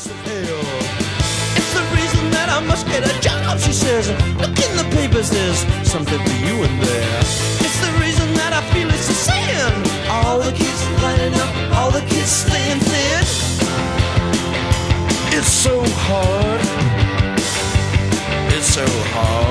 gates of hell. It's the reason that I must get a job, she says. Look in the papers, there's something for you in there. It's the reason that I feel it's a sin. All the kids lining up, all the kids staying thin. It's so hard. It's so hard.